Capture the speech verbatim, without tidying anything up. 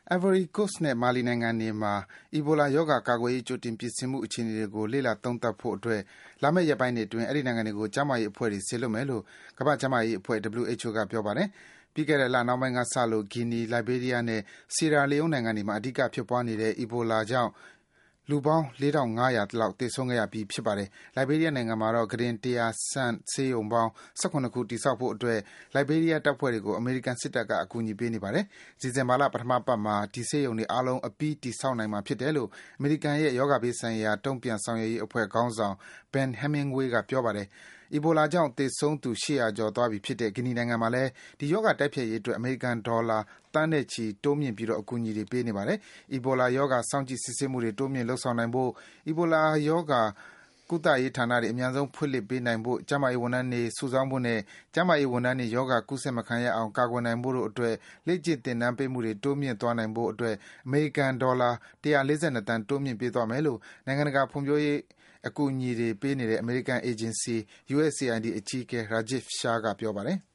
Ivory Coast နဲ့ Mali နိုင်ငံတွေမှာ Ebola ရောဂါကာကွယ်ရေးကြိုတင်ပြင်ဆင်မှုအခြေအနေတွေကို လေ့လာသုံးသပ်ဖို့အတွက် လာမယ့်ရက်ပိုင်းတွေအတွင်း အဲဒီနိုင်ငံတွေကို ကျန်းမာရေးအဖွဲ့တွေ စေလွှတ်မယ်လို့ ကမ္ဘာ့ကျန်းမာရေးအဖွဲ့ W H O က ပြောပါတယ်။ ပြီးခဲ့တဲ့လနှောင်းပိုင်းကစလို့ Guinea, Liberia နဲ့ Sierra Leone နိုင်ငံတွေမှာ အဓိကဖြစ်ပွားနေတဲ့ Ebola ကြောင့် လူပေါင်း ၄,၅၀၀ လောက် သေဆုံးခဲ့ရပြီး ဖြစ်ပါတယ်။ Liberia နိုင်ငံမှာတော့ ကုတင် ၁၀၀ ဆန့်ဆေးရုံပေါင်း ၁၇ ခု တည်ဆောက်ဖို့အတွက် Liberia တပ်ဖွဲ့တွေကို အမေရိကန်စစ်တပ်က အကူအညီပေးနေပါတယ်။ ဒီဇင်ဘာလ ပထမပတ်မှာ ဒီဆေးရုံတွေအားလုံး အပြီး တည်ဆောက်နိုင်မှာဖြစ်တယ်လို့ အမေရိကန်ရဲ့ ရောဂါဘေးဆိုင်ရာ တုံ့ပြန်ဆောင်ရွက်ရေးအဖွဲ့ခေါင်းဆောင် Ben Hemingway က ပြောပါတယ်။ Ebola ကြောင့် သေဆုံးသူ ၈၀၀ ကျော်သွားပြီဖြစ်တဲ့ Guinea နိုင်ငံမှာလည်း ဒီရောဂါတိုက်ဖျက်ရေးအတွက် အမေရိကန်ဒေါ်လာ သန်းနဲ့ချီ တိုးမြှင့်ပြီး အကူအညီတွေ ပေးနေပါတယ်။ Ebola ရောဂါ စောင့်ကြည့် စစ်ဆေးမှုတွေ တိုးမြှင့်လုပ်ဆောင်နိုင်ဖို့၊ Ebola ရောဂါကုသရေးဌာနတွေ အမြန်ဆုံး ဖွင့်လှစ်ပေးနိုင်ဖို့၊ ကျန်းမာရေးဝန်ထမ်းတွေ စုဆောင်းဖို့နဲ့ ကျန်းမာရေးဝန်ထမ်းတွေ ရောဂါကူးစက်မခံရအောင် ကာကွယ်နိုင်ဖို့တို့အတွက် လေ့ကျင့်သင်တန်းပေးမှုတွေ တိုးမြှင့်သွားနိုင်ဖို့အတွက် အမေရိကန်ဒေါ်လာ ၁၄၂ သန်း တိုးမြှင့်ပေးသွားမယ်လို့ နိုင်ငံတကာ ဖွံ့ဖြိုးရေးအကူအညီတွေပေးနေတဲ့ အမေရိကန်အေဂျင်စီ U S A I D အကြီးအကဲ Rajiv Shah က ပြောပါတယ်။